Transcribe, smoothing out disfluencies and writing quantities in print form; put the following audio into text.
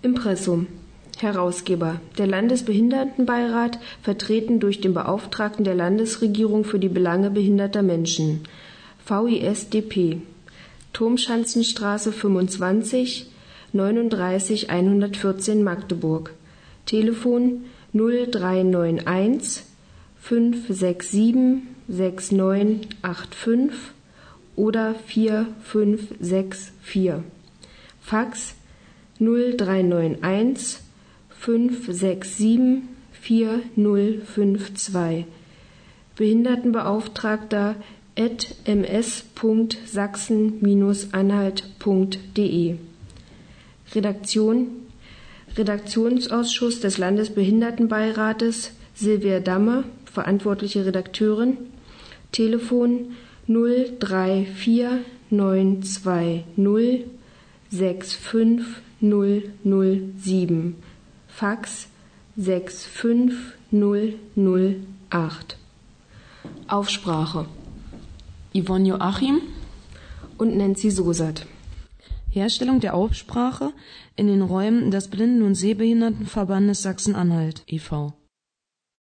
Impressum. Herausgeber: der Landesbehindertenbeirat, vertreten durch den Beauftragten der Landesregierung für die Belange behinderter Menschen. VISDP. Turmschanzenstraße 25, 39114 Magdeburg. Telefon 0391 567 6985 oder 4564. Fax 0391 567 4052. Behindertenbeauftragter ms.sachsen-anhalt.de. Redaktion: Redaktionsausschuss des Landesbehindertenbeirates, Silvia Damme, verantwortliche Redakteurin. Telefon 034 920 65007. Fax 65008. Aufsprache: Yvonne Joachim und Nancy Sosat. Herstellung der Aufsprache in den Räumen des Blinden- und Sehbehindertenverbandes Sachsen-Anhalt e.V.